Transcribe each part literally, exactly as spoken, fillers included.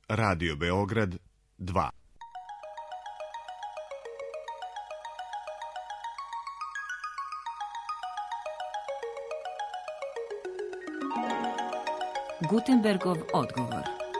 Radio Beograd dva. Gutenbergov odgovor.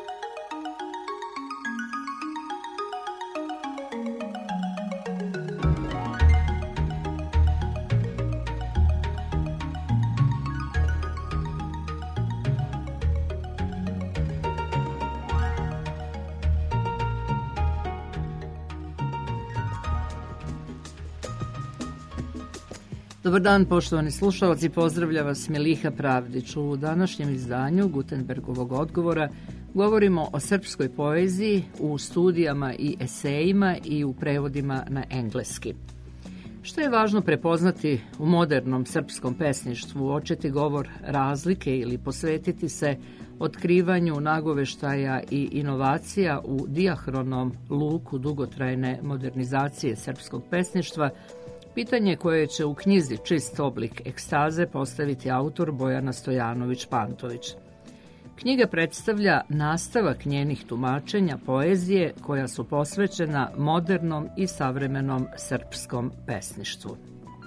Dobar dan, poštovani slušalci, pozdravlja vas Miliha Pravdić. U današnjem izdanju Gutenbergovog odgovora govorimo o srpskoj poeziji u studijama i esejima i u prevodima na engleski. Što je važno prepoznati u modernom srpskom pesništvu, očeti govor razlike ili posvetiti se otkrivanju nagoveštaja i inovacija u dijahronom luku dugotrajne modernizacije srpskog pesništva, pitanje koje će u knjizi Čist oblik ekstaze postaviti autor Bojana Stojanović-Pantović. Knjiga predstavlja nastavak njenih tumačenja poezije koja su posvećena modernom i savremenom srpskom pesništvu.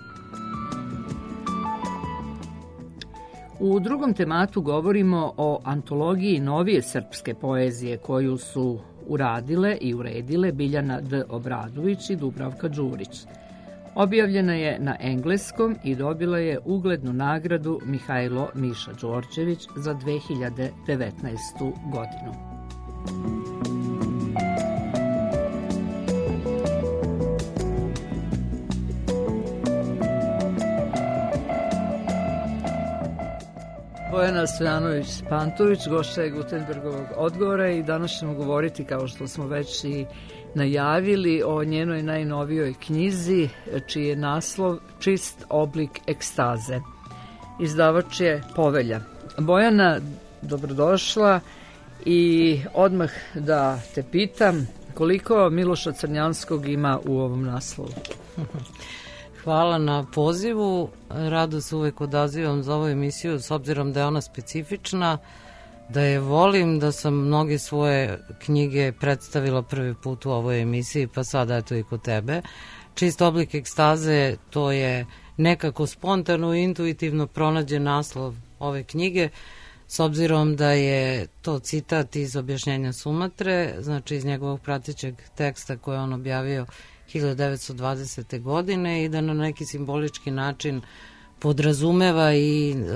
U drugom tematu govorimo o antologiji novije srpske poezije koju su uradile i uredile Biljana D. Obradović i Dubravka Đurić. Objavljena je na engleskom i dobila je uglednu nagradu Mihajlo Miša Đorđević za dve hiljade devetnaestu. godinu. Bojana Stojanović-Pantović, gošća je Gutenbergovog odgovora i danas ćemo govoriti, kao što smo već i najavili, o njenoj najnovijoj knjizi, čiji je naslov Čist oblik ekstaze. Izdavač je Povelja. Bojana, dobrodošla i odmah da te pitam koliko Miloša Crnjanskog ima u ovom naslovu. Hvala na pozivu, rado se uvek odazivam za ovu emisiju s obzirom da je ona specifična, da je volim, da sam mnoge svoje knjige predstavila prvi put u ovoj emisiji, pa sada eto i kod tebe. Čist oblik ekstaze, to je nekako spontano i intuitivno pronađen naslov ove knjige, s obzirom da je to citat iz Objašnjenja Sumatre, znači iz njegovog pratećeg teksta koje je on objavio hiljadu devetsto dvadesete. godine i da na neki simbolički način podrazumeva i e,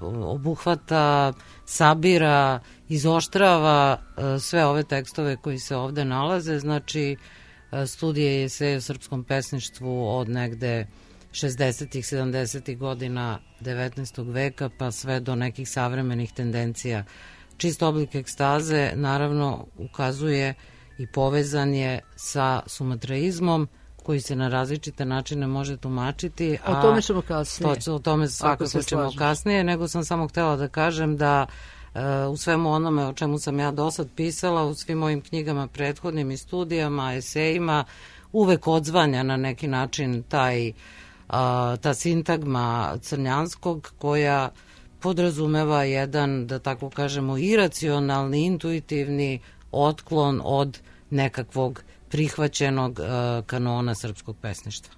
obuhvata, sabira, izoštrava e, sve ove tekstove koji se ovde nalaze, znači e, studije i eseje o srpskom pesništvu od negde šezdesetih, sedamdesetih godina devetnaestog veka pa sve do nekih savremenih tendencija. Čist oblik ekstaze naravno ukazuje i povezan je sa sumatraizmom koji se na različite načine može tumačiti. O tome ćemo kasnije. To, o tome svakako ćemo kasnije, nego sam samo htjela da kažem da uh, u svemu onome o čemu sam ja do sad pisala, u svim mojim knjigama prethodnim i studijama, esejima, uvek odzvanja na neki način taj, uh, ta sintagma Crnjanskog koja podrazumeva jedan, da tako kažemo, iracionalni, intuitivni otklon od nekakvog prihvaćenog uh, kanona srpskog pesništva.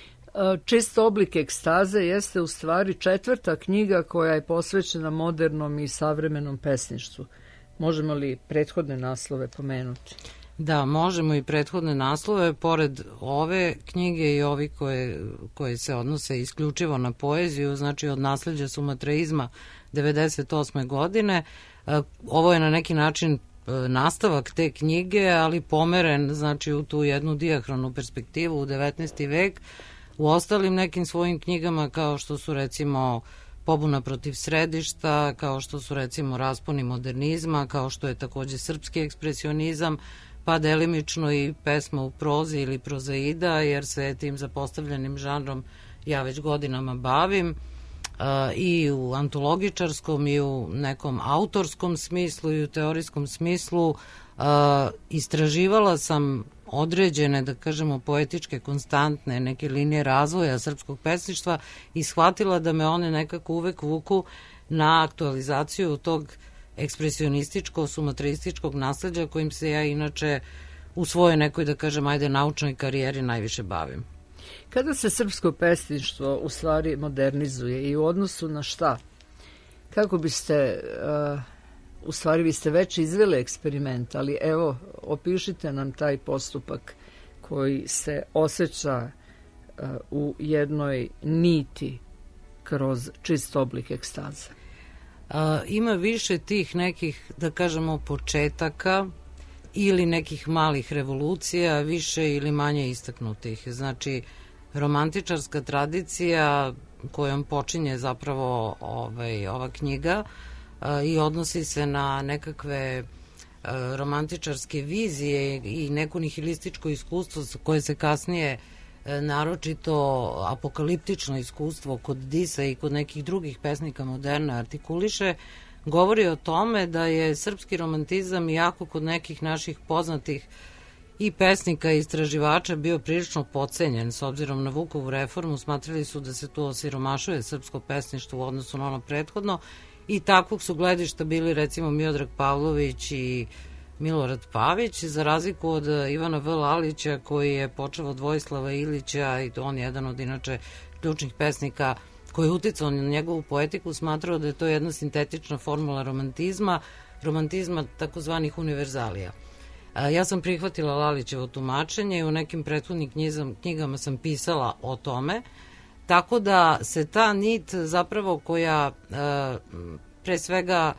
Čist oblik ekstaze jeste u stvari četvrta knjiga koja je posvećena modernom i savremenom pesništvu. Možemo li prethodne naslove pomenuti? Da, možemo i prethodne naslove. Pored ove knjige i ovi koje, koje se odnose isključivo na poeziju, znači od nasleđa sumatraizma devedeset osme. godine, uh, ovo je na neki način nastavak te knjige, ali pomeren, znači u tu jednu dijahronu perspektivu u devetnaesti. vek. U ostalim nekim svojim knjigama, kao što su recimo Pobuna protiv središta, kao što su recimo Rasponi modernizma, kao što je takođe srpski ekspresionizam, pa delimično i pesma u prozi ili prozaida, jer se tim zapostavljenim žanrom ja već godinama bavim. Uh, i u antologičarskom i u nekom autorskom smislu i u teorijskom smislu uh, istraživala sam određene, da kažemo, poetičke konstantne neke linije razvoja srpskog pesništva i shvatila da me one nekako uvek vuku na aktualizaciju tog ekspresionističko, sumatrističkog nasleđa kojim se ja inače u svojoj nekoj, da kažem, ajde, naučnoj karijeri najviše bavim. Kada se srpsko pesništvo u stvari modernizuje i u odnosu na šta? Kako biste, uh, u stvari vi ste već izveli eksperiment, ali evo, opišite nam taj postupak koji se osjeća uh, u jednoj niti kroz čist oblik ekstaze. Uh, ima više tih nekih, da kažemo, početaka ili nekih malih revolucija, više ili manje istaknutih. Znači, romantičarska tradicija kojom počinje zapravo ovaj, ova knjiga a, i odnosi se na nekakve a, romantičarske vizije i neko nihilističko iskustvo koje se kasnije a, naročito apokaliptično iskustvo kod Disa i kod nekih drugih pesnika moderne artikuliše, govori o tome da je srpski romantizam iako kod nekih naših poznatih i pesnika i istraživača bio prilično pocenjen s obzirom na Vukovu reformu, smatrali su da se tu osiromašuje srpsko pesništvo u odnosu na ono prethodno i takvog su gledišta bili recimo Miodrag Pavlović i Milorad Pavić, za razliku od Ivana V. Lalića koji je počeo od Vojislava Ilića i on je jedan od inače ključnih pesnika koji je uticao na njegovu poetiku, smatrao da je to jedna sintetična formula romantizma, romantizma takozvanih univerzalija. Ja sam prihvatila Lalićevo tumačenje i u nekim prethodnim knjigama sam pisala o tome, tako da se ta nit zapravo koja pre svega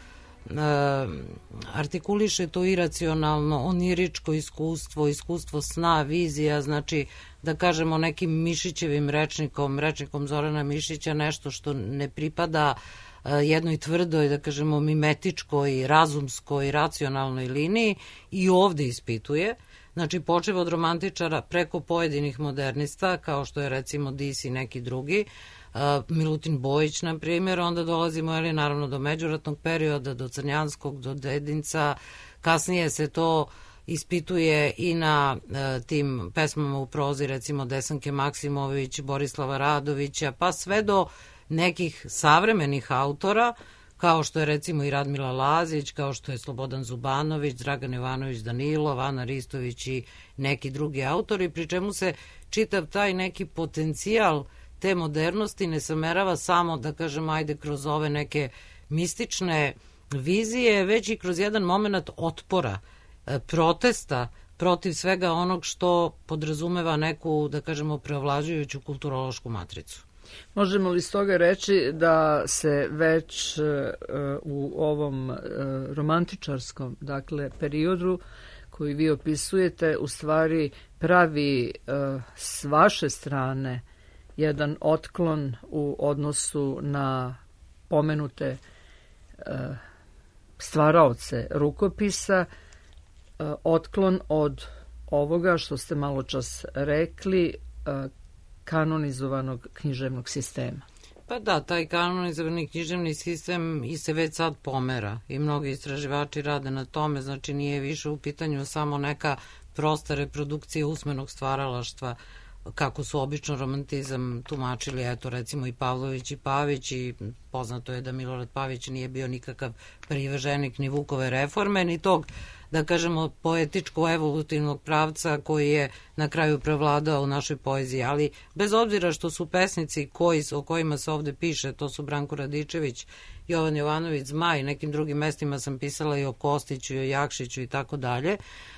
artikuliše to iracionalno, oniričko iskustvo, iskustvo sna, vizija, znači da kažemo nekim Mišićevim rečnikom, rečnikom Zorana Mišića, nešto što ne pripada jednoj tvrdoj, da kažemo, mimetičkoj, razumskoj, racionalnoj liniji i ovde ispituje. Znači, počeo od romantičara preko pojedinih modernista, kao što je recimo Dis i neki drugi, uh, Milutin Bojić, na primjer, onda dolazimo, ali naravno, do međuratnog perioda, do Crnjanskog, do Dedinca, kasnije se to ispituje i na uh, tim pesmama u prozi, recimo Desanke Maksimović, Borislava Radovića, pa sve do nekih savremenih autora, kao što je recimo i Radmila Lazić, kao što je Slobodan Zubanović, Dragan Jovanović Danilov, Ana Ristović i neki drugi autori, pri čemu se čitav taj neki potencijal te modernosti ne samerava samo, da kažem, ajde, kroz ove neke mistične vizije, već i kroz jedan moment otpora, protesta protiv svega onog što podrazumeva neku, da kažemo, preovlađujuću kulturološku matricu. Možemo li stoga reći da se već uh, u ovom uh, romantičarskom, dakle, periodu koji vi opisujete, u stvari pravi uh, s vaše strane jedan otklon u odnosu na pomenute uh, stvaraoce rukopisa, uh, otklon od ovoga što ste malo čas rekli, uh, kanonizovanog književnog sistema. Pa da, taj kanonizovani književni sistem i se već sad pomera i mnogi istraživači rade na tome, znači nije više u pitanju samo neka prosta reprodukcija usmenog stvaralaštva, kako su obično romantizam tumačili, eto recimo i Pavlović i Pavić, i poznato je da Milorad Pavić nije bio nikakav privrženik ni Vukove reforme, ni tog, da kažemo, poetičko-evolutivnog pravca koji je na kraju prevladao u našoj poeziji, ali bez obzira što su pesnici koji, o kojima se ovde piše, to su Branko Radičević, Jovan Jovanović Zmaj, nekim drugim mestima sam pisala i o Kostiću i o Jakšiću i tako dalje,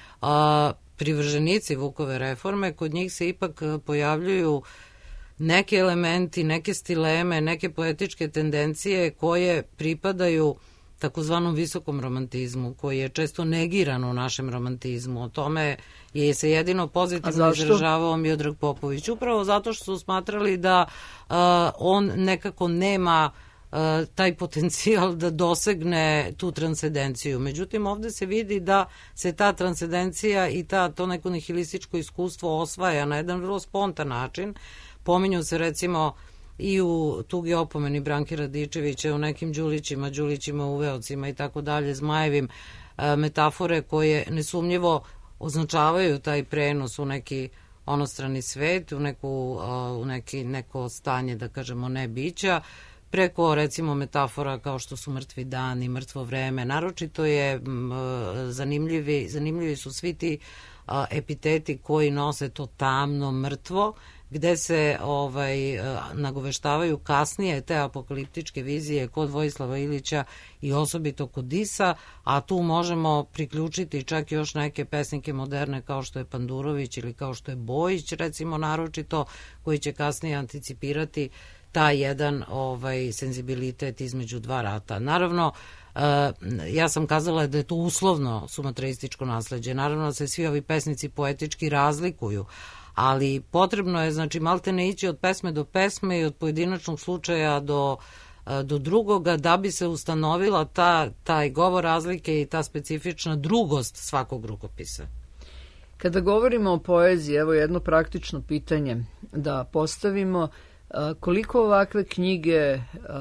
a privrženici Vukove reforme, kod njih se ipak pojavljuju neki elementi, neke stileme, neke poetičke tendencije koje pripadaju takozvanom visokom romantizmu, koji je često negiran u našem romantizmu. O tome je se jedino pozitivno izražavao Miodrag Popović. Upravo zato što su smatrali da uh, on nekako nema uh, taj potencijal da dosegne tu transcendenciju. Međutim, ovde se vidi da se ta transcendencija i ta, to neko nihilističko iskustvo osvaja na jedan vrlo spontan način. Pominju se recimo i u Tugi opomeni Branke Radičevića, u nekim Đulićima, Đulićima, uveocima i tako dalje, Zmajevim, metafore koje nesumnjivo označavaju taj prenos u neki onostrani svet, u, neku, u neki, neko stanje, da kažemo, ne bića. preko recimo metafora kao što su mrtvi dan i mrtvo vreme. Naročito je zanimljivi, zanimljivi su svi ti a, epiteti koji nose to tamno mrtvo, gde se ovaj, nagoveštavaju kasnije te apokaliptičke vizije kod Vojislava Ilića i osobito kod Disa, a tu možemo priključiti čak još neke pesnike moderne kao što je Pandurović ili kao što je Bojić, recimo naročito, koji će kasnije anticipirati taj jedan ovaj, senzibilitet između dva rata. Naravno, ja sam kazala da je to uslovno sumatreističko nasleđe. Naravno da se svi ovi pesnici poetički razlikuju, ali potrebno je, znači, malte ne ići od pesme do pesme i od pojedinačnog slučaja do, do drugoga da bi se ustanovila ta, taj govor razlike i ta specifična drugost svakog rukopisa. Kada govorimo o poeziji, evo jedno praktično pitanje da postavimo. Koliko ovakve knjige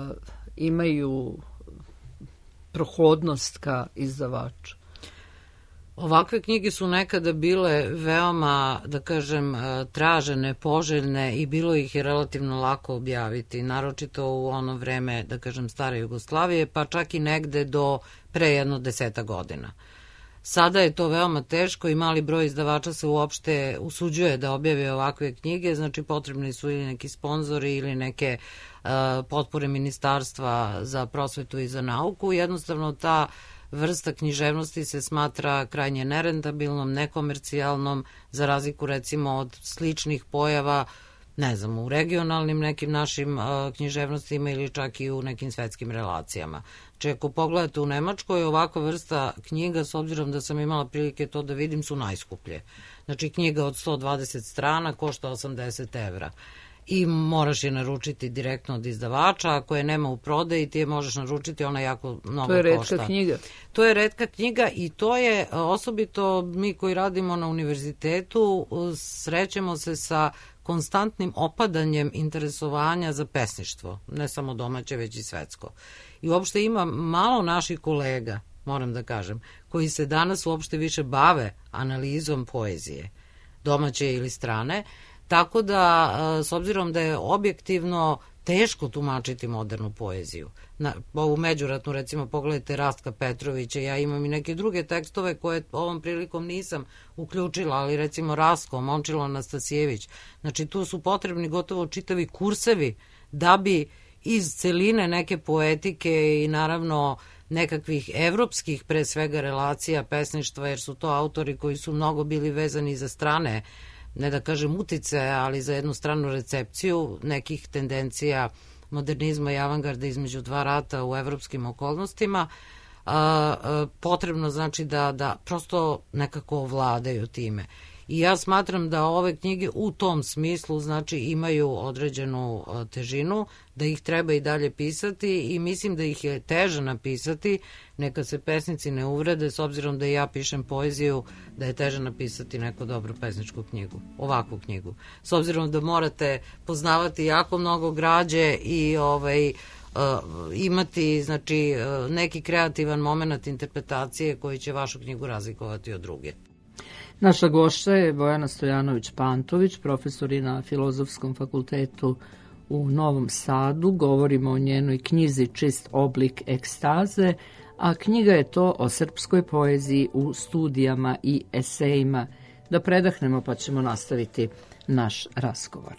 imaju prohodnost ka izdavaču? Ovakve knjige su nekada bile veoma, da kažem, tražene, poželjne i bilo ih je relativno lako objaviti, naročito u ono vreme, da kažem, stare Jugoslavije, pa čak i negde do pre jedno deseta godina. Sada je to veoma teško i mali broj izdavača se uopšte usuđuje da objave ovakve knjige, znači potrebni su ili neki sponzori ili neke uh, potpore ministarstva za prosvetu i za nauku. Jednostavno ta vrsta književnosti se smatra krajnje nerentabilnom, nekomercijalnom, za razliku recimo od sličnih pojava, ne znam, u regionalnim nekim našim uh, književnostima ili čak i u nekim svetskim relacijama. Če ako pogledate u Nemačkoj, ovakva vrsta knjiga, s obzirom da sam imala prilike to da vidim, su najskuplje. Znači knjiga od sto dvadeset strana košta osamdeset evra. I moraš je naručiti direktno od izdavača, ako je nema u prodaji ti je možeš naručiti, ona jako mnogo košta. To je retka knjiga. To je retka knjiga i to je osobito mi koji radimo na univerzitetu srećemo se sa konstantnim opadanjem interesovanja za pesništvo, ne samo domaće već i svetsko. I uopšte ima malo naših kolega, moram da kažem, koji se danas uopšte više bave analizom poezije, domaće ili strane, tako da, s obzirom da je objektivno teško tumačiti modernu poeziju. Na, ovu međuratnu, recimo, pogledajte Rastka Petrovića, ja imam i neke druge tekstove koje ovom prilikom nisam uključila, ali recimo Rastko, Momčilo Anastasijević, znači tu su potrebni gotovo čitavi kursevi da bi iz celine neke poetike i naravno nekakvih evropskih pre svega relacija pesništva, jer su to autori koji su mnogo bili vezani za strane, ne da kažem utice, ali za jednu stranu recepciju nekih tendencija modernizma i avangarda između dva rata u evropskim okolnostima, a, a, potrebno znači da, da prosto nekako ovladaju time. I ja smatram da ove knjige u tom smislu znači imaju određenu težinu, da ih treba i dalje pisati i mislim da ih je teže napisati, neka se pesnici ne uvrede, s obzirom da ja pišem poeziju, da je teže napisati neku dobru pesničku knjigu, ovakvu knjigu. S obzirom da morate poznavati jako mnogo građe i ovaj, uh, imati znači, uh, neki kreativan moment interpretacije koji će vašu knjigu razlikovati od druge. Naša gošća je Bojana Stojanović-Pantović, profesor na Filozofskom fakultetu u Novom Sadu. Govorimo o njenoj knjizi Čist oblik ekstaze, a knjiga je to o srpskoj poeziji u studijama i esejima. Da predahnemo pa ćemo nastaviti naš razgovor.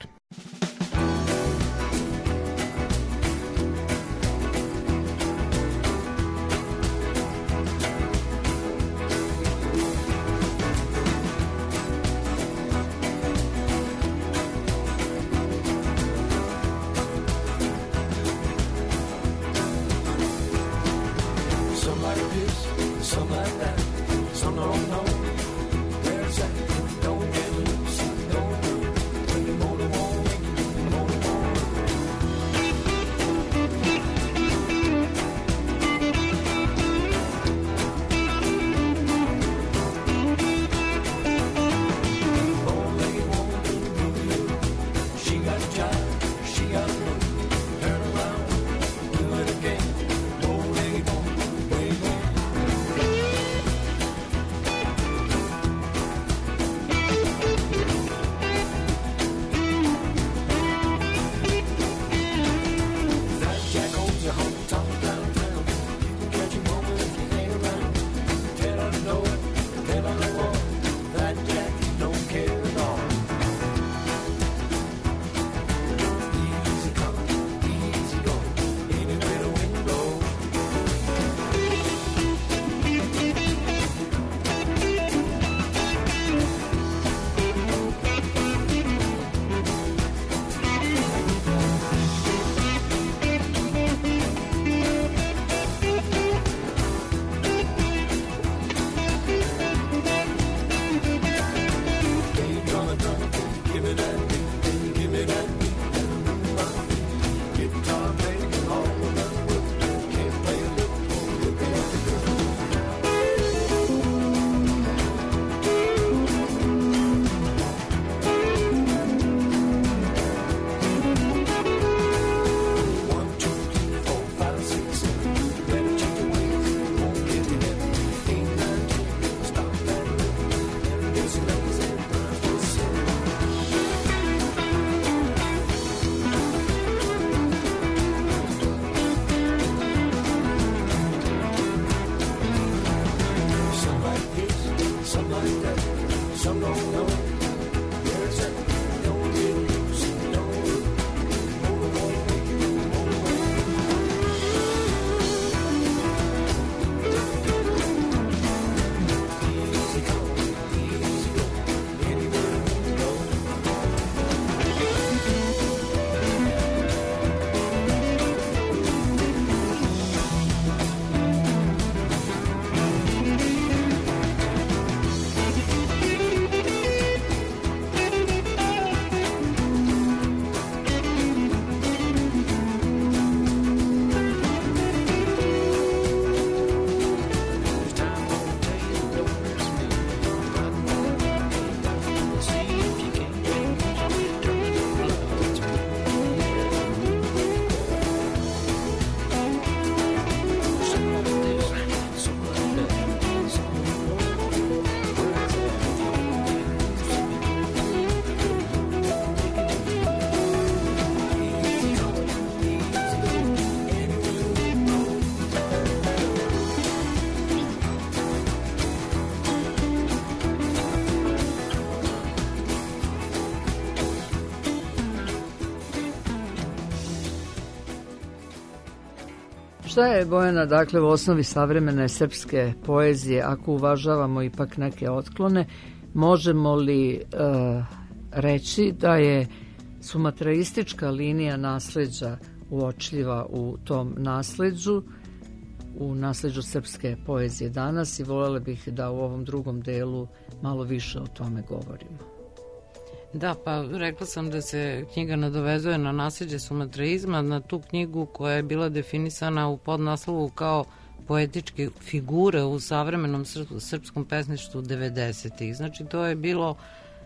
Šta je, Bojana, dakle, u osnovi savremene srpske poezije, ako uvažavamo ipak neke otklone, možemo li uh, reći da je sumatraistička linija nasleđa uočljiva u tom nasleđu, u nasleđu srpske poezije danas, i voljela bih da u ovom drugom delu malo više o tome govorimo. Da, pa rekla sam da se knjiga nadovezuje na nasleđe sumatraizma, na tu knjigu koja je bila definisana u podnaslovu kao poetičke figure u savremenom srpskom pesništvu devedesetih. Znači, to je bilo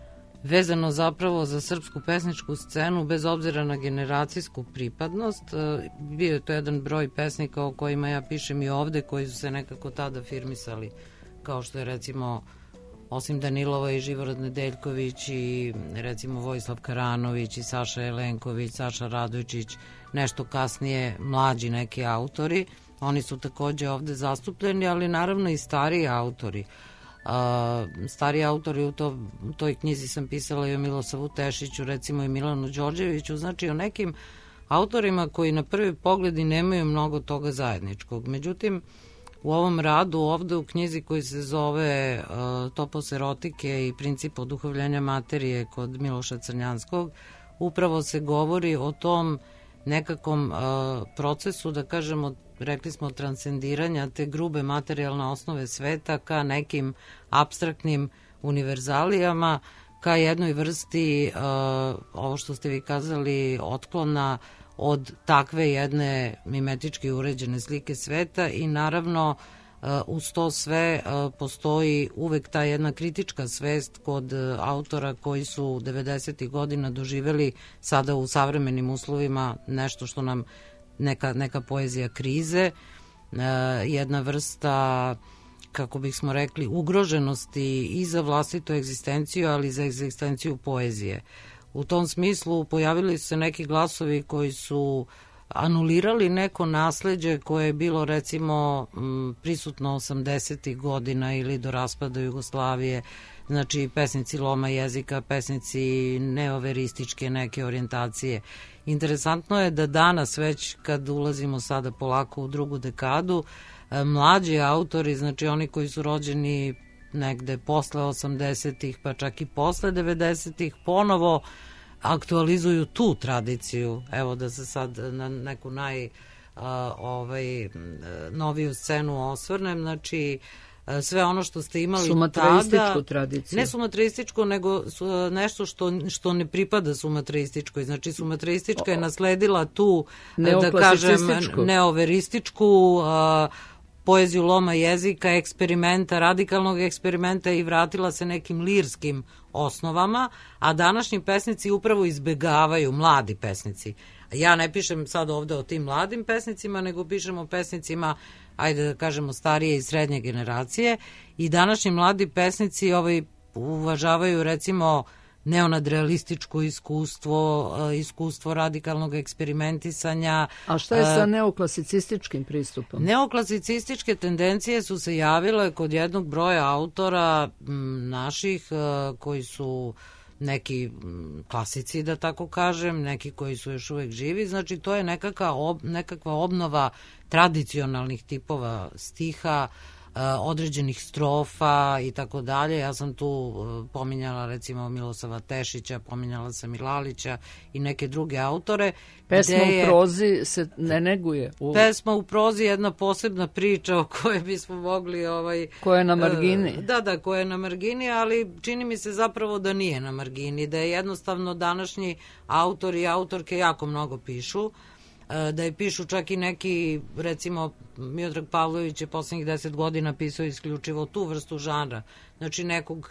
vezano zapravo za srpsku pesničku scenu bez obzira na generacijsku pripadnost. Bio je to jedan broj pesnika o kojima ja pišem i ovde, koji su se nekako tada firmisali, kao što je recimo osim Danilova i Živorad Nedeljković i recimo Vojislav Karanović i Saša Jelenković, Saša Radojčić, nešto kasnije mlađi neki autori. Oni su takođe ovde zastupljeni, ali naravno i stariji autori. Uh, stariji autori u, to, u toj knjizi sam pisala i o Milosavu Tešiću, recimo i Milanu Đorđeviću, znači o nekim autorima koji na prvi pogled i nemaju mnogo toga zajedničkog. Međutim, u ovom radu ovde u knjizi koji se zove uh, Topos erotike i princip oduhovljenja materije kod Miloša Crnjanskog, upravo se govori o tom nekakvom uh, procesu, da kažemo, rekli smo, transcendiranja te grube materijalne osnove sveta ka nekim apstraktnim univerzalijama, ka jednoj vrsti, uh, ovo što ste vi kazali, otklona od takve jedne mimetički uređene slike sveta i naravno uh, uz to sve uh, postoji uvek ta jedna kritička svest kod uh, autora koji su devedesetih godina doživeli sada u savremenim uslovima nešto što nam neka, neka poezija krize, uh, jedna vrsta, kako bih smo rekli, ugroženosti i za vlastitu egzistenciju, ali i za egzistenciju poezije. U tom smislu pojavili su se neki glasovi koji su anulirali neko nasleđe koje je bilo recimo prisutno osamdesetih godina ili do raspada Jugoslavije, znači pesnici loma jezika, pesnici neoverističke neke orijentacije. Interesantno je da danas već kad ulazimo sada polako u drugu dekadu, mlađi autori, znači oni koji su rođeni negde posle osamdesetih pa čak i posle devedesetih ponovo aktualizuju tu tradiciju. Evo da se sad na neku naj a, ovaj, noviju scenu osvrnem, znači sve ono što ste imali sumatraističku tada, tradiciju. Ne sumatraističku, nego su, nešto što, što ne pripada sumatraističkoj. Znači sumatraistička je nasledila tu, da kažem, neoverističku a, poeziju loma jezika, eksperimenta, radikalnog eksperimenta i vratila se nekim lirskim osnovama, a današnji pesnici upravo izbegavaju, mladi pesnici. Ja ne pišem sad ovde o tim mladim pesnicima, nego pišem o pesnicima, ajde da kažemo, starije i srednje generacije, i današnji mladi pesnici ovaj, uvažavaju recimo neonadrealističko iskustvo, iskustvo radikalnog eksperimentisanja. A šta je sa neoklasicističkim pristupom? Neoklasicističke tendencije su se javile kod jednog broja autora m, naših koji su neki m, klasici, da tako kažem, neki koji su još uvek živi. Znači to je nekakva, ob, nekakva obnova tradicionalnih tipova stiha, određenih strofa i tako dalje. Ja sam tu pominjala recimo Milosava Tešića, pominjala sam i Lalića i neke druge autore. Pesma je, u prozi se ne neguje. U... Pesma u prozi je jedna posebna priča o kojoj bismo mogli... Ovaj, koja je na margini. Da, da, koja je na margini, ali čini mi se zapravo da nije na margini, da je jednostavno današnji autori i autorke jako mnogo pišu, da je pišu čak i neki, recimo Miodrag Pavlović je poslednjih deset godina pisao isključivo tu vrstu žanra, znači nekog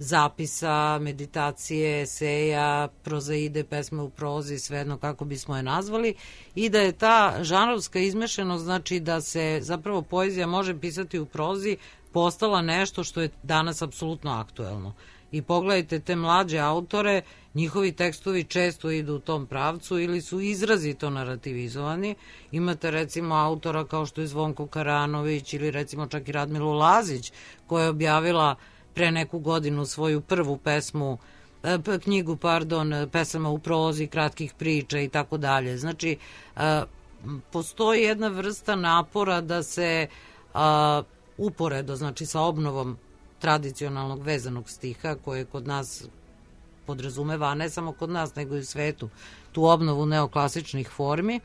zapisa, meditacije, eseja, prozaide, pesme u prozi, svejedno kako bismo je nazvali, i da je ta žanrovska izmešanost, znači da se zapravo poezija može pisati u prozi, postala nešto što je danas apsolutno aktuelno. I pogledajte te mlađe autore, njihovi tekstovi često idu u tom pravcu ili su izrazito narativizovani. Imate recimo autora kao što je Zvonko Karanović ili recimo čak i Radmilu Lazić, koja je objavila pre neku godinu svoju prvu pesmu, knjigu, pardon, pesama u prozi, kratkih priča i tako dalje. Znači, postoji jedna vrsta napora da se a, uporedo, znači sa obnovom tradicionalnog vezanog stiha koje kod nas podrazumeva, a ne samo kod nas nego i u svetu, tu obnovu neoklasičnih formi,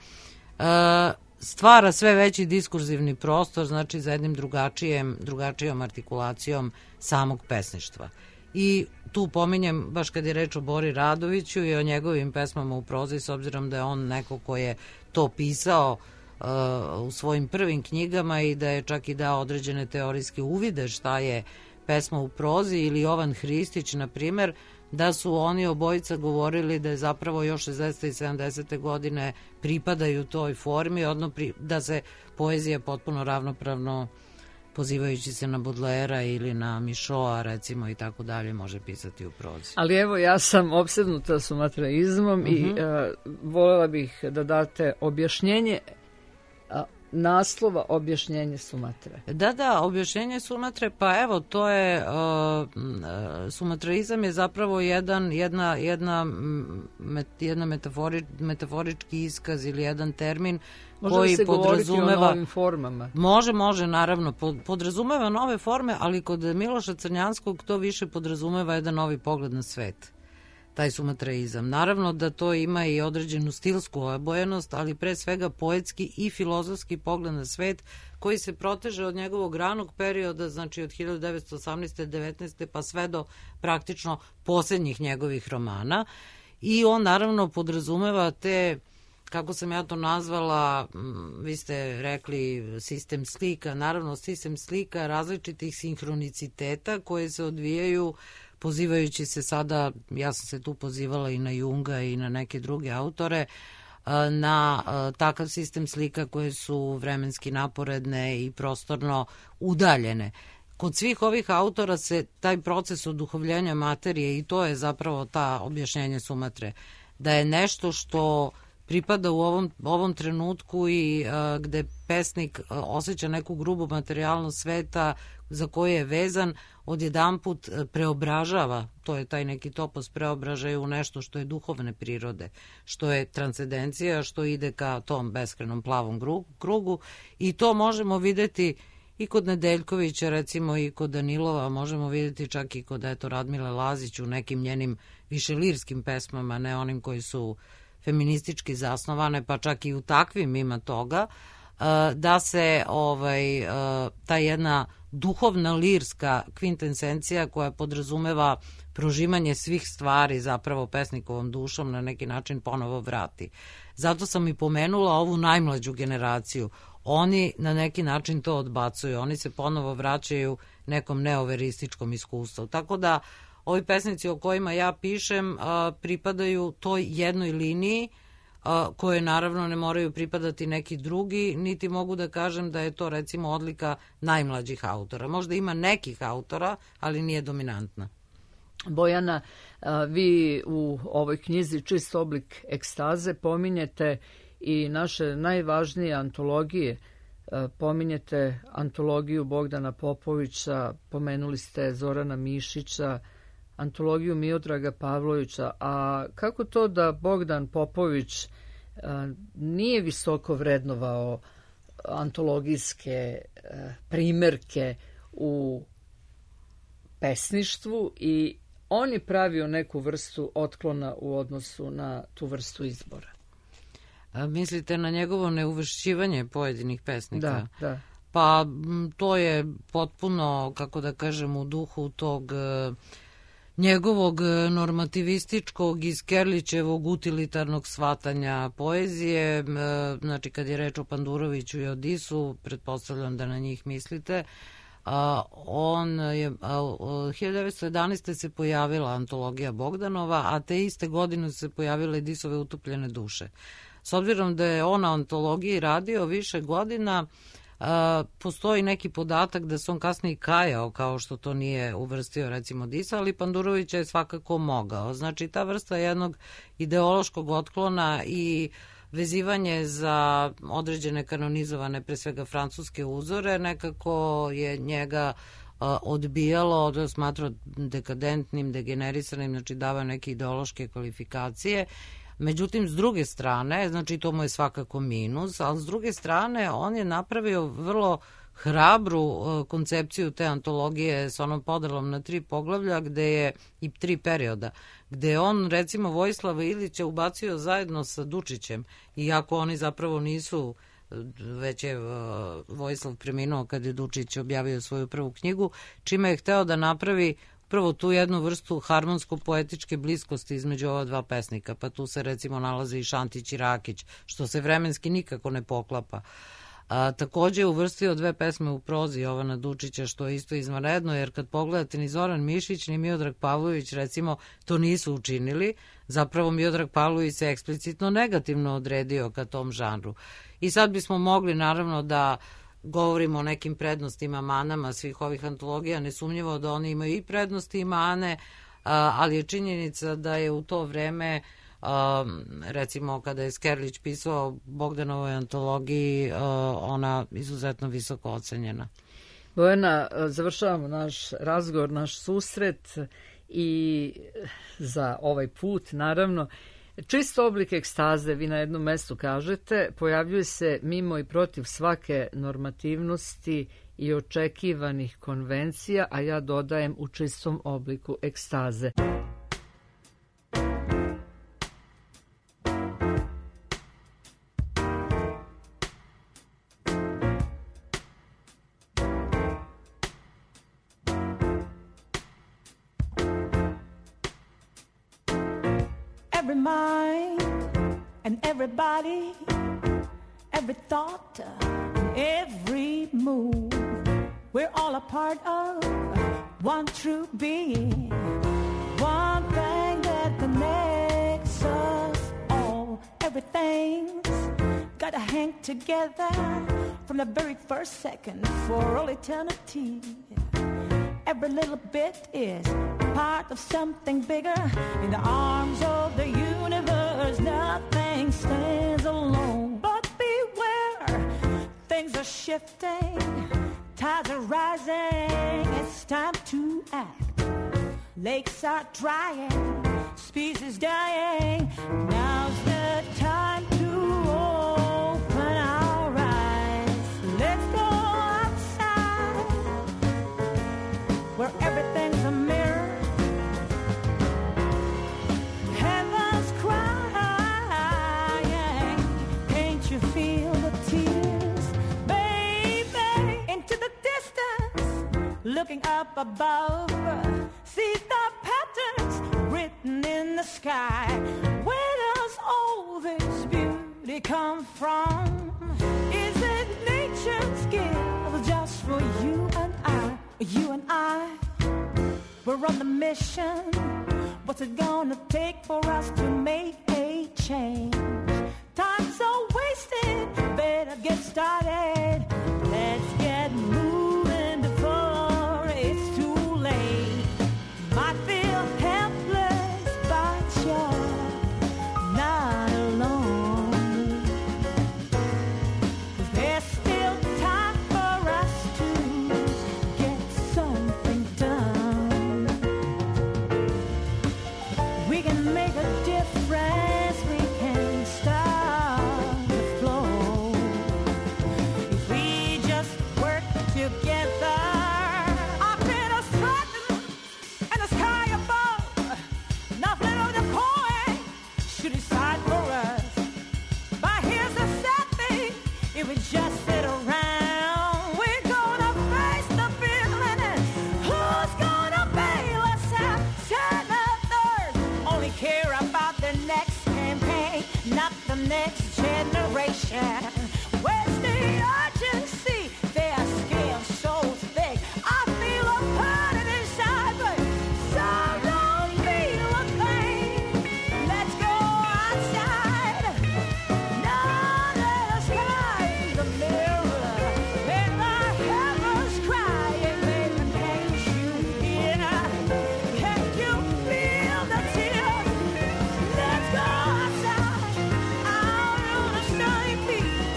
a, stvara sve veći diskurzivni prostor, znači za jednim drugačijem, drugačijom artikulacijom samog pesništva. I tu pominjem, baš kad je reč o Bori Radoviću i o njegovim pesmama u prozi, s obzirom da je on neko ko je to pisao uh, u svojim prvim knjigama i da je čak i dao određene teorijske uvide šta je pesma u prozi, ili Jovan Hristić, na primer, da su oni obojica govorili da je zapravo još šezdesetih i sedamdesetih godine pripadaju toj formi, odno pri, da se poezija potpuno ravnopravno, pozivajući se na Baudelaira ili na Michaud, recimo, i tako dalje, može pisati u prozi. Ali evo, ja sam opsednuta sumatraizmom uh-huh. i uh, voljela bih da date objašnjenje uh, naslova objašnjenje Sumatre. Da, da, objašnjenje Sumatre, pa evo, to je, uh, sumatraizam je zapravo jedan, jedna, jedna, met, jedna metafori, metaforički iskaz ili jedan termin može koji se podrazumeva... govoriti o novim formama? Može, može, naravno. Podrazumeva nove forme, ali kod Miloša Crnjanskog to više podrazumeva jedan novi pogled na svet, taj sumatraizam. Naravno da to ima i određenu stilsku obojenost, ali pre svega poetski i filozofski pogled na svet koji se proteže od njegovog ranog perioda, znači od hiljadu devetsto osamnaeste. devetnaeste. pa sve do praktično posljednjih njegovih romana. I on naravno podrazumeva te, kako sam ja to nazvala, vi ste rekli sistem slika, naravno sistem slika različitih sinhroniciteta koje se odvijaju pozivajući se sada, ja sam se tu pozivala i na Junga i na neke druge autore, na takav sistem slika koje su vremenski naporedne i prostorno udaljene. Kod svih ovih autora se taj proces oduhovljenja materije, i to je zapravo ta objašnjenje Sumatre, da je nešto što pripada u ovom, ovom trenutku i a, gde pesnik a, osjeća neku grubu materijalnost sveta za koje je vezan, odjedanput preobražava, to je taj neki topos preobražaja u nešto što je duhovne prirode, što je transcendencija, što ide ka tom beskrenom plavom krugu, i to možemo videti i kod Nedeljkovića, recimo, i kod Danilova, možemo videti čak i kod, eto, Radmile Lazić u nekim njenim više lirskim pesmama, ne onim koji su feministički zasnovane, pa čak i u takvim ima toga, da se ovaj, ta jedna duhovna lirska kvintesencija koja podrazumeva prožimanje svih stvari zapravo pesnikovom dušom na neki način ponovo vrati. Zato sam i pomenula ovu najmlađu generaciju. Oni na neki način to odbacuju, oni se ponovo vraćaju nekom neoverističkom iskustvu. Tako da ovi pesnici o kojima ja pišem a, pripadaju toj jednoj liniji, a, koje naravno ne moraju pripadati neki drugi, niti mogu da kažem da je to recimo odlika najmlađih autora. Možda ima nekih autora, ali nije dominantna. Bojana, a, vi u ovoj knjizi Čist oblik ekstaze pominjete i naše najvažnije antologije. A, pominjete antologiju Bogdana Popovića, pomenuli ste Zorana Mišića, antologiju Miodraga Pavlovića. A kako to da Bogdan Popović a, nije visoko vrednovao antologijske a, primerke u pesništvu i on je pravio neku vrstu otklona u odnosu na tu vrstu izbora? A, mislite na njegovo neuvršćivanje pojedinih pesnika? Da, da. Pa to je potpuno, kako da kažem, u duhu tog njegovog normativističkog i Skerlićevog utilitarnog shvatanja poezije. Znači, kad je reč o Panduroviću i Odisu, pretpostavljam da na njih mislite, a, on je, a, hiljadu devetsto jedanaeste. se pojavila antologija Bogdanova, a te iste godine su se pojavile Disove utopljene duše. S obzirom da je on na antologiji radio više godina, Uh, postoji neki podatak da se on kasnije kajao kao što to nije uvrstio recimo Disa, ali Pandurovića je svakako mogao. Znači ta vrsta jednog ideološkog otklona i vezivanje za određene kanonizovane pre svega francuske uzore nekako je njega uh, odbijalo, da smatrao dekadentnim, degenerisanim, znači davao neke ideološke kvalifikacije. Međutim, s druge strane, znači to mu je svakako minus, ali s druge strane on je napravio vrlo hrabru uh, koncepciju te antologije s onom podelom na tri poglavlja gde je i tri perioda, gde je on recimo Vojislava Ilića ubacio zajedno sa Dučićem, iako oni zapravo nisu, već je uh, Vojislav preminuo kad je Dučić objavio svoju prvu knjigu, čime je hteo da napravi prvo tu jednu vrstu harmonsko-poetičke bliskosti između ova dva pesnika, pa tu se recimo nalaze i Šantić i Rakić, što se vremenski nikako ne poklapa. A, takođe je uvrstio dve pesme u prozi Jovana Dučića, što je isto izvanredno, jer kad pogledate ni Zoran Mišić ni Miodrag Pavlović recimo to nisu učinili, zapravo Miodrag Pavlović se eksplicitno negativno odredio ka tom žanru. I sad bismo mogli naravno da govorimo o nekim prednostima, manama svih ovih antologija, nesumnjivo da oni imaju i prednosti i mane, ali je činjenica da je u to vreme, recimo kada je Skerlić pisao Bogdanovoj antologiji, ona izuzetno visoko ocenjena. Bojana, završavamo naš razgovor, naš susret i za ovaj put, naravno, čisto oblik ekstaze, vi na jednom mestu kažete, pojavljuje se mimo i protiv svake normativnosti i očekivanih konvencija, a ja dodajem u čistom obliku ekstaze. Every mind and everybody, every thought and every move, we're all a part of one true being, one thing that connects us all. Everything's gotta hang together from the very first second for all eternity. Every little bit is part of something bigger. In the arms of the universe, nothing stands alone. But beware, things are shifting, tides are rising, it's time to act. Lakes are drying, species dying. Now's the time to open our eyes. Let's go outside, where everything's a mirror. Heaven's crying, can't you feel the tears, baby? Into the distance, looking up above, see the patterns written in the sky. Where does all this beauty come from? Is it nature's gift just for you and I? You and I, we're on the mission. What's it gonna take for us to make a change? Time's so wasted, better get started. Let's get moving before it's too late. Might feel helpless, but you're not alone. 'Cause there's still time for us to get something done. We can make a difference, we can start the flow. If we just work together, our greater strength and the sky above, nothing on the coin should decide for us. But here's the sad thing, if we just sit around, we're gonna face the feeling, and who's gonna bail us out? Senators only care about the next campaign, not the next generation. Where's the urgency? Their scale so thick, I feel a burden inside, but some don't feel a thing. Let's go outside. Now let us find the mirror. When the heavens crying, baby, can't you hear? Can you feel the tears? Let's go outside, out on the sunny beach.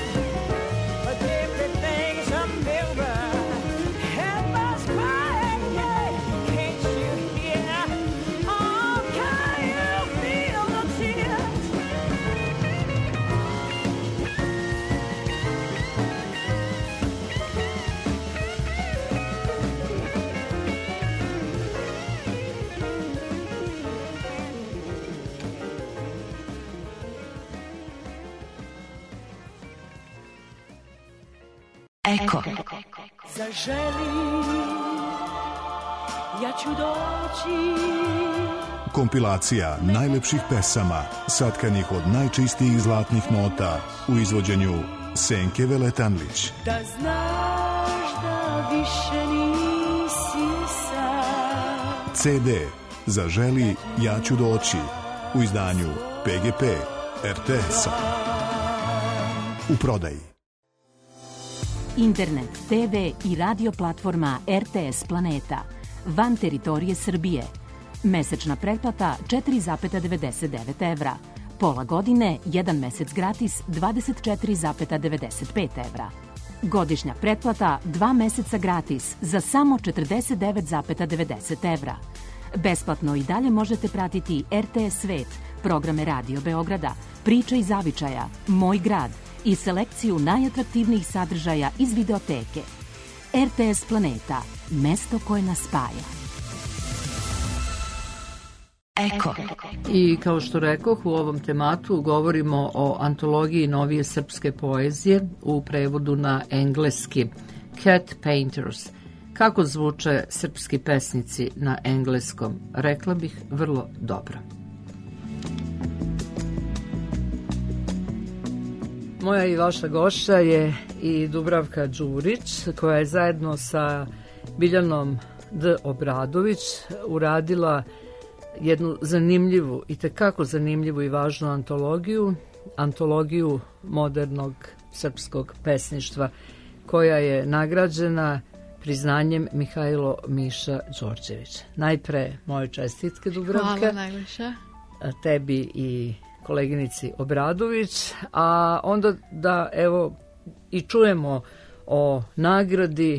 Eko. Zaželi, ja ću doći. Kompilacija najlepših pesama, satkanih od najčistijih zlatnih nota u izvođenju Senke Veletanlić. Da znaš da više nisi sam. ce de Zaželi, ja ću doći u izdanju pe ge pe er te es-a. U prodaji. Internet, te ve i radio platforma er te es Planeta. Van teritorije Srbije. Mesečna pretplata četiri zarez devedeset devet evra. Pola godine, jedan mesec gratis dvadeset četiri zarez devedeset pet evra. Godišnja pretplata dva meseca gratis za samo četrdeset devet zarez devedeset evra. Besplatno i dalje možete pratiti er te es Svet, programe Radio Beograda, Priče iz zavičaja, Moj grad i selekciju najatraktivnijih sadržaja iz videoteke. er te es Planeta, mesto koje nas spaja. Eko. I kao što rekoh, u ovom tematu govorimo o antologiji novije srpske poezije u prevodu na engleski Cat Painters. Kako zvuče srpski pesnici na engleskom? Rekla bih vrlo dobro. Moja i vaša gošća je i Dubravka Đurić, koja je zajedno sa Biljanom D. Obradović uradila jednu zanimljivu, i tekako zanimljivu i važnu antologiju, antologiju modernog srpskog pesništva, koja je nagrađena priznanjem Mihajlo Miša Đorđević. Najpre moje čestitke, Dubravka. Hvala najljepša. Tebi i koleginici Obradović, a onda da evo i čujemo o nagradi,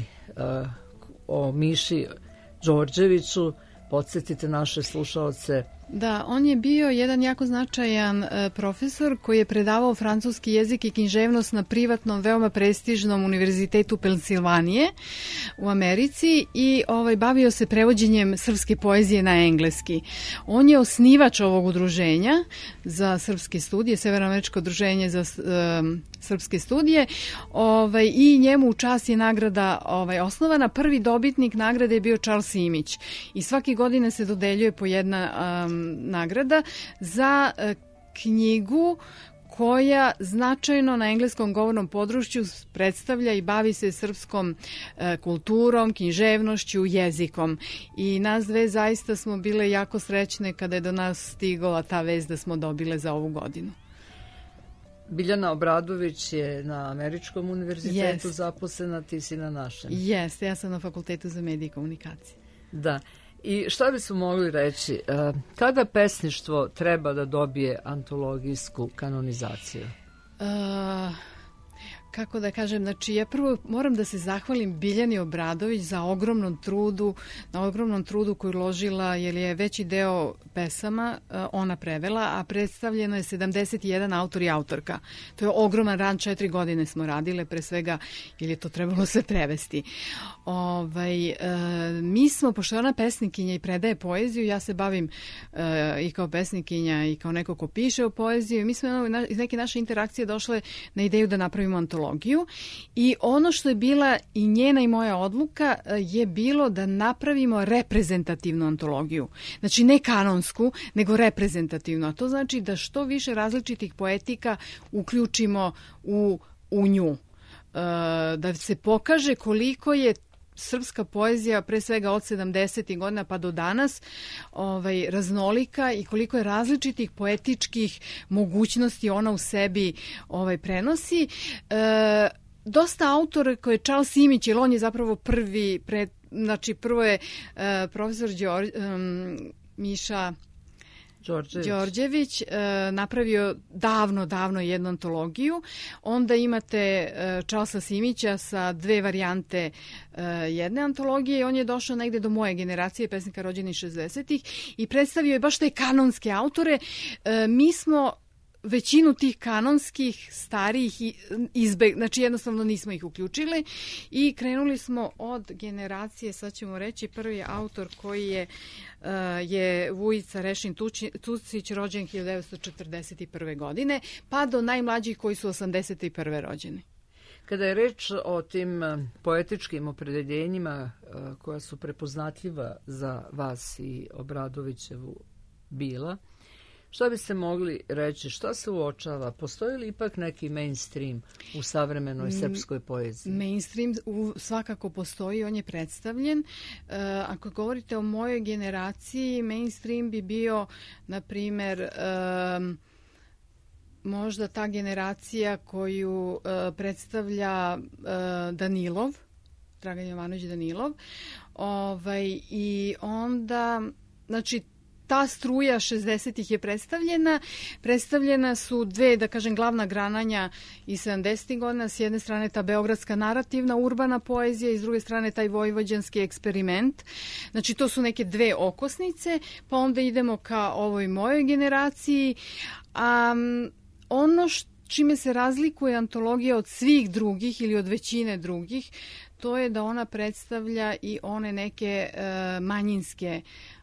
o Miši Đorđeviću. Podsjetite naše slušaoce. Da, on je bio jedan jako značajan e, profesor koji je predavao francuski jezik i književnost na privatnom, veoma prestižnom univerzitetu Pensilvanije u Americi i ovaj, bavio se prevođenjem srpske poezije na engleski. On je osnivač ovog udruženja za srpske studije, Severnoameričko udruženje za e, srpske studije, ovaj, i njemu u čast je nagrada ovaj, osnovana. Prvi dobitnik nagrade je bio Charles Simić i svake godine se dodeljuje po jedna um, nagrada za uh, knjigu koja značajno na engleskom govornom području predstavlja i bavi se srpskom e, kulturom, književnošću, jezikom. I nas dve zaista smo bile jako srećne kada je do nas stigla ta vest da smo dobile za ovu godinu. Biljana Obradović je na Američkom univerzitetu yes. zaposlena, ti si na našem. Jeste, ja sam na Fakultetu za medije i komunikacije. Da. I šta bismo mogli reći? Kada pesništvo treba da dobije antologijsku kanonizaciju? Uh, kako da kažem, znači ja prvo moram da se zahvalim Biljani Obradović za ogromnom trudu, na ogromnom trudu koju uložila, jer je veći deo pesama uh, ona prevela, a predstavljeno je sedamdeset jedan autor i autorka. To je ogroman rad, četiri godine smo radile, pre svega, jer je to trebalo sve prevesti. Ovaj, uh, mi smo, pošto je ona pesnikinja i predaje poeziju, ja se bavim uh, i kao pesnikinja i kao neko ko piše o poeziju, mi smo na, iz neke naše interakcije došle na ideju da napravimo antologiju. I ono što je bila i njena i moja odluka je bilo da napravimo reprezentativnu antologiju. Znači ne kanonsku, nego reprezentativnu. A to znači da što više različitih poetika uključimo u, u nju. Da se pokaže koliko je srpska poezija, pre svega od sedamdesetih godina pa do danas, ovaj, raznolika i koliko je različitih poetičkih mogućnosti ona u sebi ovaj, prenosi. E, dosta autora koje je Charles Simić, jer on je zapravo prvi, pre, znači prvo je e, profesor Đor, um, Miša Đorđević, Đorđević e, napravio davno, davno jednu antologiju. Onda imate e, Charlesa Simića sa dve varijante e, jedne antologije i on je došao negde do moje generacije pesnika rođenih šezdesetih i predstavio je baš te kanonske autore. E, mi smo većinu tih kanonskih starijih izbeg, znači jednostavno nismo ih uključili i krenuli smo od generacije, sad ćemo reći, prvi autor koji je uh, je Vujica Rešin Tucić, rođen hiljadu devetsto četrdeset prve godine, pa do najmlađih koji su osamdeset prve rođeni. Kada je reč o tim e, poetičkim opredeljenjima e, koja su prepoznatljiva za vas i Obradovićevu bila, šta biste mogli reći, šta se uočava? Postoji li ipak neki mainstream u savremenoj srpskoj poeziji? Mainstream u, svakako postoji, on je predstavljen. E, ako govorite o mojoj generaciji, mainstream bi bio, na primer, e, možda ta generacija koju e, predstavlja e, Danilov, Dragan Jovanović Danilov. Ovaj, I onda, znači, ta struja šezdesetih je predstavljena. Predstavljena su dve, da kažem, glavna grananja iz sedamdesetih godina. S jedne strane ta beogradska narativna urbana poezija i s druge strane taj vojvođanski eksperiment. Znači to su neke dve okosnice, pa onda idemo ka ovoj mojoj generaciji. A ono š, čime se razlikuje antologija od svih drugih ili od većine drugih, to je da ona predstavlja i one neke e, manjinske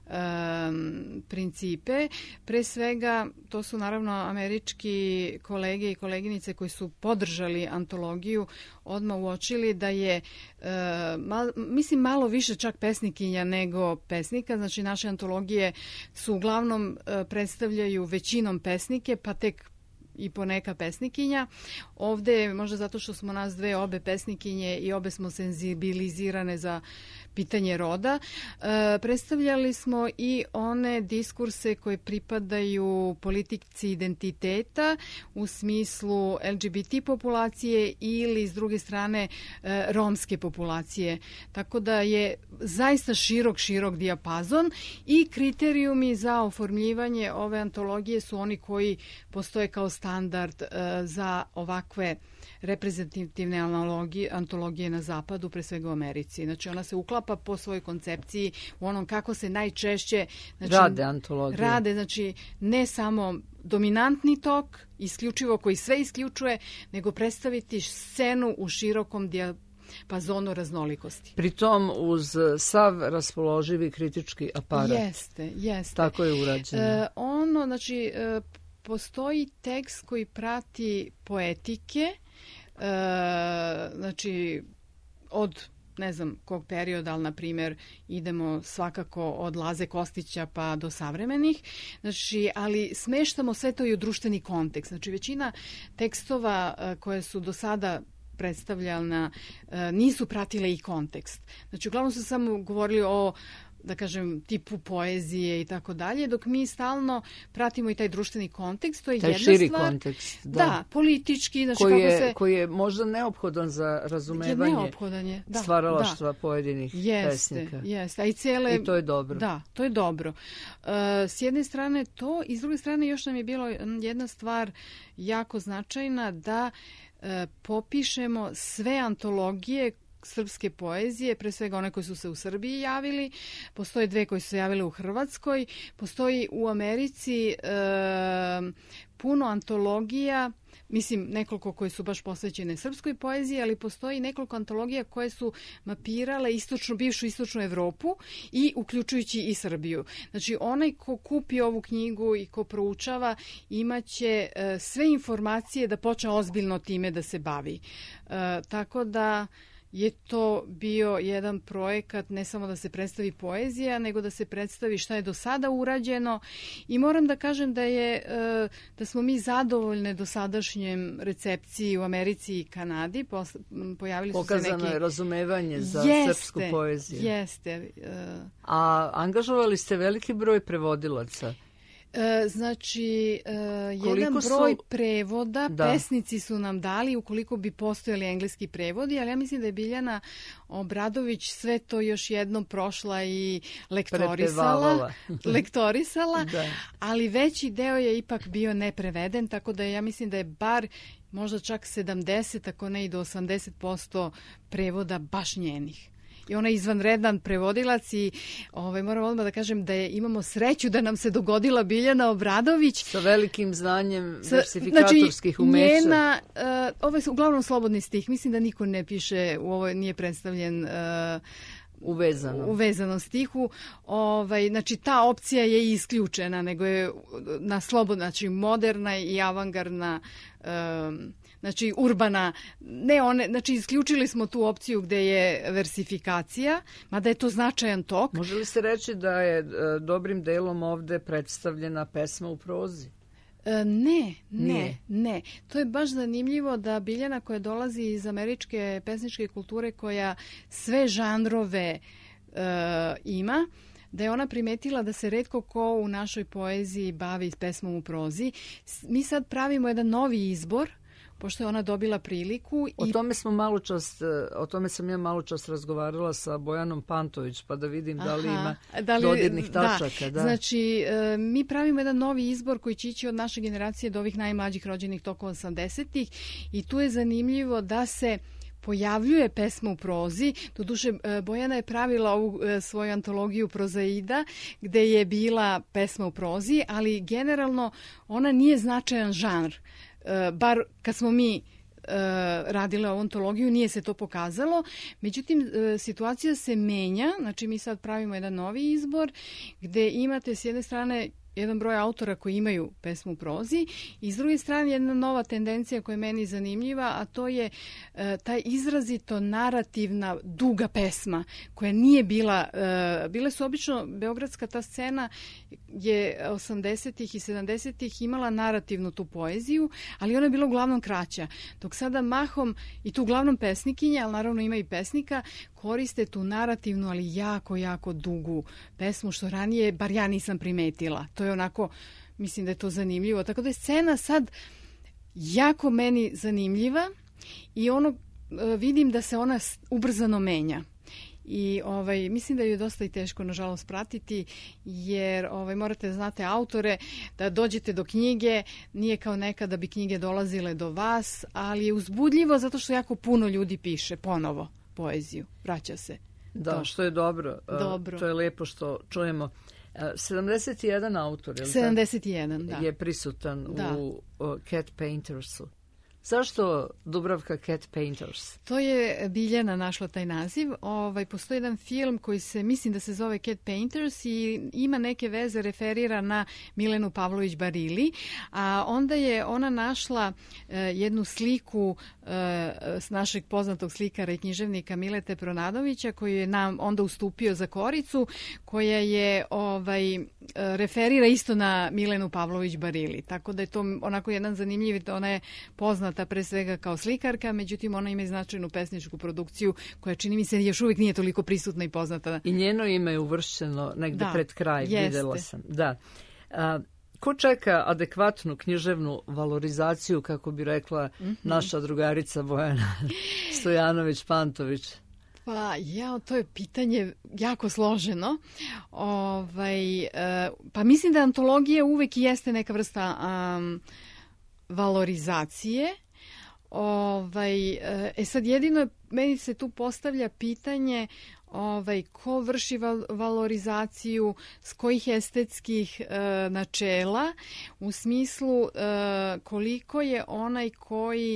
Um, principe. Pre svega, to su naravno američki kolege i koleginice koji su podržali antologiju, odmah uočili da je uh, mal, mislim malo više čak pesnikinja nego pesnika. Znači naše antologije su uglavnom uh, predstavljaju većinom pesnike, pa tek i poneka pesnikinja. Ovde, možda zato što smo nas dve obe pesnikinje i obe smo senzibilizirane za pitanje roda, e, predstavljali smo i one diskurse koje pripadaju politici identiteta u smislu L G B T populacije ili s druge strane e, romske populacije. Tako da je zaista širok, širok dijapazon i kriterijumi za oformljivanje ove antologije su oni koji postoje kao standard e, za ovakve reprezentativne analogije, antologije na zapadu, pre svega u Americi. Znači ona se uklapa po svojoj koncepciji u onom kako se najčešće znači, rade antologije. Rade, znači ne samo dominantni tok, isključivo koji sve isključuje, nego predstaviti scenu u širokom dijapazonu raznolikosti. Pritom uz sav raspoloživi kritički aparat. Jeste, jeste. Tako je urađeno. E, ono, znači, e, postoji tekst koji prati poetike, E, znači od ne znam kog perioda, ali na primjer idemo svakako od Laze Kostića pa do savremenih, znači, ali smeštamo sve to i u društveni kontekst. Znači većina tekstova e, koje su do sada predstavljana e, nisu pratile i kontekst. Znači uglavnom su samo govorili o da kažem, tipu poezije i tako dalje, dok mi stalno pratimo i taj društveni kontekst. To je taj jedna širi stvar. kontekst. Da, da politički. Znači koji, kako je, se, koji je možda neophodan za razumevanje je, da, stvaralaštva da. pojedinih jeste, pesnika. Jeste, a i cijele... I to je dobro. Da, to je dobro. Uh, s jedne strane to, i s druge strane još nam je bilo jedna stvar jako značajna, da uh, popišemo sve antologije srpske poezije, pre svega one koji su se u Srbiji javili, postoje dve koje su se javile u Hrvatskoj, postoji u Americi e, puno antologija, mislim nekoliko koje su baš posvećene srpskoj poeziji, ali postoji nekoliko antologija koje su mapirale istočnu, bivšu istočnu Evropu i uključujući i Srbiju. Znači onaj ko kupi ovu knjigu i ko proučava imaće e, sve informacije da počne ozbiljno time da se bavi. E, tako da je to bio jedan projekat ne samo da se predstavi poezija, nego da se predstavi šta je do sada urađeno i moram da kažem da je da smo mi zadovoljne dosadašnjem recepciji u Americi i Kanadi. Pojavili su Pokazano se neki... je razumevanje za jeste, srpsku poeziju. Jeste. A angažovali ste veliki broj prevodilaca? E, znači, e, jedan broj su... prevoda, da. Pesnici su nam dali ukoliko bi postojali engleski prevodi, ali ja mislim da je Biljana Obradović sve to još jednom prošla i lektorisala. lektorisala, da. Ali veći deo je ipak bio nepreveden, tako da ja mislim da je bar možda čak sedamdeset, ako ne i do osamdeset posto prevoda baš njenih. I ona je izvanredan prevodilac i ovaj, moram odmah da kažem da je, imamo sreću da nam se dogodila Biljana Obradović. Sa velikim znanjem versifikatorskih znači, umeća. Njena, uh, ovo je uglavnom slobodni stih. Mislim da niko ne piše, u ovoj nije predstavljen... Uh, Uvezano. Uvezano stihu. Ovaj, znači, ta opcija je isključena, nego je na slobodno, znači moderna i avangardna um, znači urbana, ne one, znači isključili smo tu opciju gde je versifikacija, mada je to značajan tok. Može li se reći da je e, dobrim delom ovde predstavljena pesma u prozi? E, ne, ne, Nije. ne. To je baš zanimljivo da Biljana koja dolazi iz američke pesničke kulture koja sve žanrove e, ima, da je ona primetila da se retko ko u našoj poeziji bavi s pesmom u prozi. S- Mi sad pravimo jedan novi izbor, pošto je ona dobila priliku. O i tome smo malo čas, e, o tome sam ja malo čas razgovarala sa Bojanom Pantović, pa da vidim da li Aha, ima da li- dodirnih da. tačaka. Da. Znači, e, mi pravimo jedan novi izbor koji će ići od naše generacije do ovih najmlađih rođenih tokom osamdesetih i tu je zanimljivo da se pojavljuje pesma u prozi. Doduše, e, Bojana je pravila ovu e, svoju antologiju Prozaida, gde je bila pesma u prozi, ali generalno ona nije značajan žanr. E, bar kad smo mi e, radile ovu antologiju, nije se to pokazalo. Međutim, e, situacija se menja, znači mi sad pravimo jedan novi izbor gde imate s jedne strane jedan broj autora koji imaju pesmu u prozi i s druge strane jedna nova tendencija koja je meni zanimljiva, a to je e, taj izrazito narativna duga pesma koja nije bila, e, bile su obično, beogradska ta scena je osamdesetih i sedamdesetih imala narativnu tu poeziju, ali ona je bila uglavnom kraća. Dok sada mahom i tu uglavnom pesnikinja, ali naravno ima i pesnika, koriste tu narativnu, ali jako, jako dugu pesmu, što ranije, bar ja nisam primetila. To je onako, mislim da je to zanimljivo. Tako da je scena sad jako meni zanimljiva i ono e, vidim da se ona s- ubrzano menja. I ovaj mislim da ju je dosta i teško nažalost pratiti jer ovaj morate da znate autore, da dođete do knjige, nije kao nekada da bi knjige dolazile do vas, ali je uzbudljivo zato što jako puno ljudi piše ponovo poeziju, vraća se. Da, to. što je dobro. E, Dobro. To je lepo što čujemo. E, sedamdeset jedan autor je li tako, sedamdeset jedan, da. je prisutan Da. u o, Cat Paintersu. Zašto Dubravka Cat Painters? To je Biljana našla taj naziv. Ovaj, postoji jedan film koji se, mislim da se zove Cat Painters i ima neke veze, referira na Milenu Pavlović Barili, a onda je ona našla e, jednu sliku e, s našeg poznatog slikara i književnika Milete Pronadovića koji je nam onda ustupio za koricu, koja je ovaj, e, referira isto na Milenu Pavlović Barili. Tako da je to onako jedan zanimljiv, ona je poznata pre svega kao slikarka, međutim ona ima i značajnu pesničku produkciju koja čini mi se još uvijek nije toliko prisutna i poznata. I njeno ime je uvršćeno negde Da, pred kraj, jeste. videla sam. Da. A, ko čeka adekvatnu književnu valorizaciju, kako bi rekla Mhm. naša drugarica Bojana Stojanović-Pantović? Pa ja, to je pitanje jako složeno. Ovaj, e, pa mislim da antologija uvek i jeste neka vrsta um, valorizacije. Ovaj, e sad jedino je- meni se tu postavlja pitanje ovaj, ko vrši val- valorizaciju, s kojih estetskih e, načela, u smislu e, koliko je onaj koji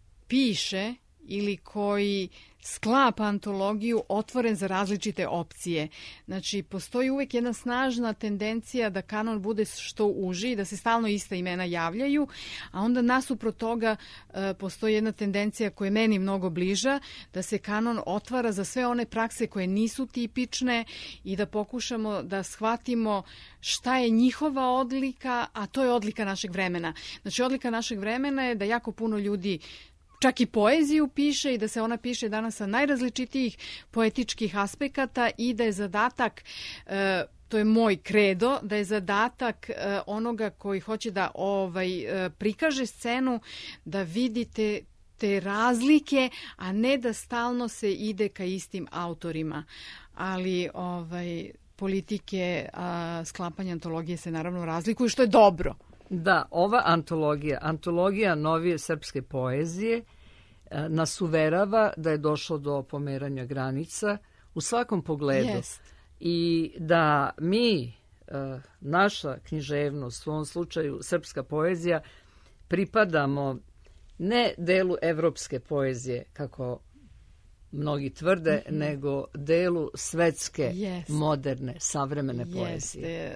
piše ili koji sklapa antologiju otvoren za različite opcije. Znači, postoji uvek jedna snažna tendencija da kanon bude što uži i da se stalno ista imena javljaju, a onda nasuprot toga e, postoji jedna tendencija koja je meni mnogo bliža, da se kanon otvara za sve one prakse koje nisu tipične i da pokušamo da shvatimo šta je njihova odlika, a to je odlika našeg vremena. Znači, odlika našeg vremena je da jako puno ljudi čak i poeziju piše i da se ona piše danas sa najrazličitijih poetičkih aspekata i da je zadatak, e, to je moj kredo, da je zadatak e, onoga koji hoće da ovaj e, prikaže scenu, da vidite te razlike, a ne da stalno se ide ka istim autorima. Ali ovaj politike a, sklapanja antologije se naravno razlikuju, što je dobro. Da, ova antologija, antologija novije srpske poezije, e, nas uverava da je došlo do pomeranja granica u svakom pogledu. Jest. I da mi, e, naša književnost, u ovom slučaju srpska poezija, pripadamo ne delu evropske poezije, kako mnogi tvrde, nego delu svetske, Jest. moderne, savremene poezije. Jeste. Um,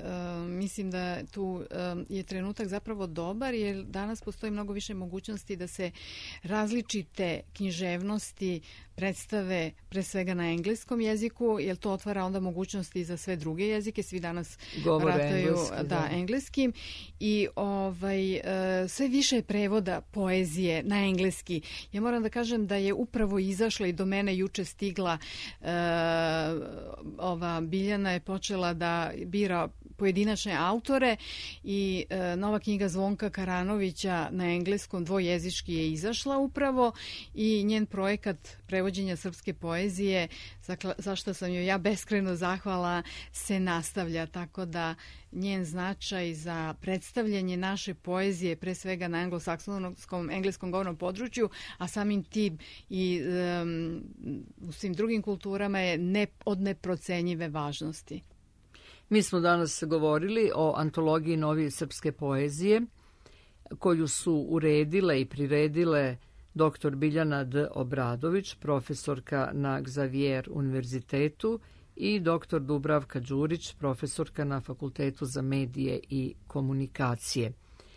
mislim da tu um, je trenutak zapravo dobar, jer danas postoji mnogo više mogućnosti da se različite književnosti predstave pre svega na engleskom jeziku, jer to otvara onda mogućnosti za sve druge jezike. Svi danas Govore barataju engleski, da, da. engleskim i ovaj, e, sve više je prevoda poezije na engleski. Ja moram da kažem da je upravo izašla i do mene juče stigla e, ova Biljana je počela da bira pojedinačne autore i e, nova knjiga Zvonka Karanovića na engleskom dvojezički je izašla upravo i njen projekat prevođenja srpske poezije, za, za što sam joj ja beskrajno zahvala, se nastavlja, tako da njen značaj za predstavljanje naše poezije pre svega na anglosaksonskom engleskom govornom području, a samim tim i um, u svim drugim kulturama je ne, od neprocenjive važnosti. Mi smo danas govorili o antologiji novije srpske poezije koju su uredile i priredile doktor Biljana D. Obradović, profesorka na Xavier univerzitetu, i doktor Dubravka Đurić, profesorka na Fakultetu za medije i komunikacije.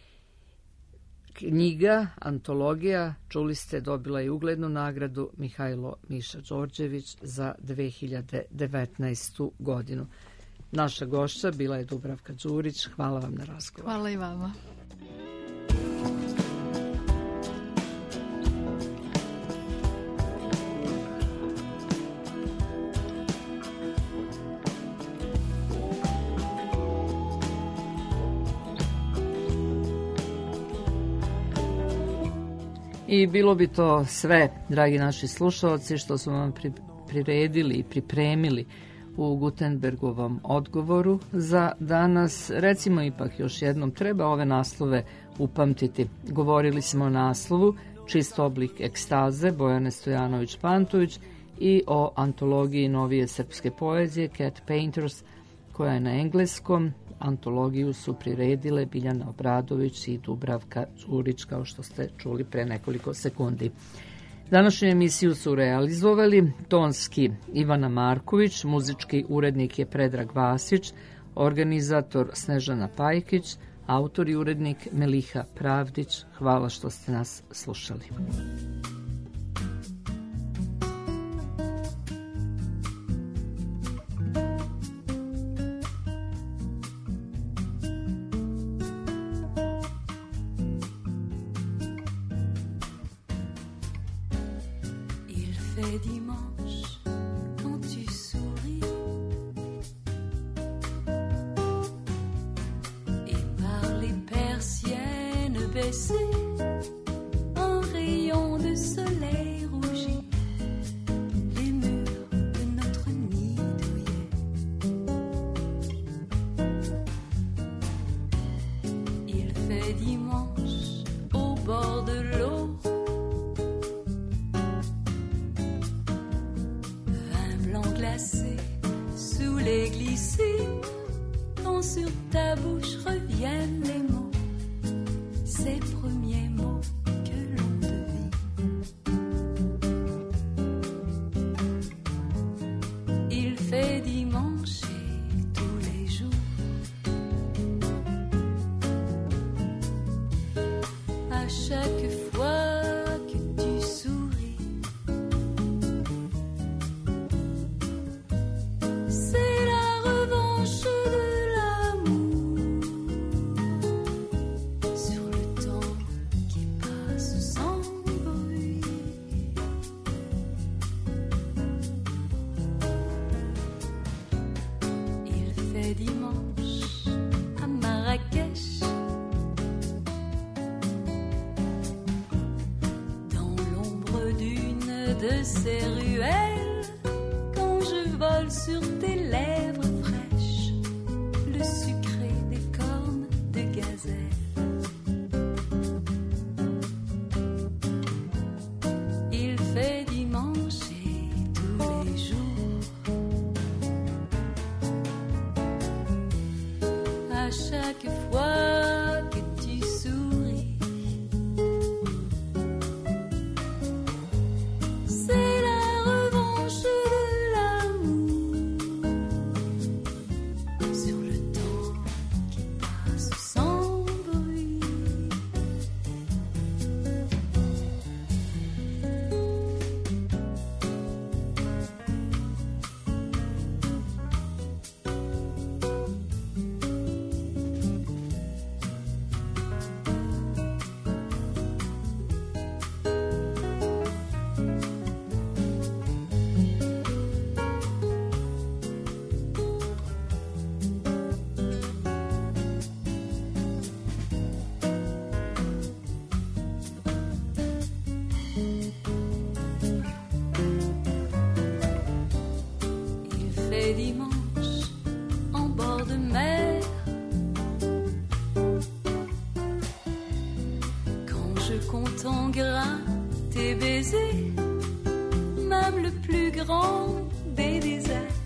Knjiga, antologija, čuli ste, dobila je uglednu nagradu Mihajlo Miša Đorđević za dve hiljade devetnaestu. godinu. Naša gošća bila je Dubravka Đurić. Hvala vam na razgovor. Hvala i vama. I bilo bi to sve, dragi naši slušalci, što smo vam pri, priredili i pripremili u Gutenbergovom odgovoru za danas. Recimo ipak još jednom, treba ove naslove upamtiti. Govorili smo o naslovu Čist oblik ekstaze, Bojane Stojanović-Pantović, i o antologiji novije srpske poezije Cat Painters, koja je na engleskom. Antologiju su priredile Biljana Obradović i Dubravka Đurić, kao što ste čuli pre nekoliko sekundi. Današnju emisiju su realizovali tonski Ivana Marković, muzički urednik je Predrag Vasić, organizator Snežana Pajkić, autor i urednik Meliha Pravdić. Hvala što ste nas slušali. Dimanche, quand tu souris et par les persiennes baissées, un rayon de soleil rougit les murs de notre nid douillet. Il fait dimanche au bord de l'eau, sous les glycines, quand sur ta bouche reviennent les mots, ces premiers mots que l'on devine. Il fait dimanche et tous les jours, à chaque fois que tu souris, dimanche à Marrakech, dans l'ombre d'une de ces ruelles, quand je vole sur tes lèvres fraîches le sucré des cornes de gazelle. Il fait dimanche et tous les jours, à chaque fois que tu souris, c'est la revanche de l'amour sur le temps compte en grains tes baisers, même le plus grand des déserts.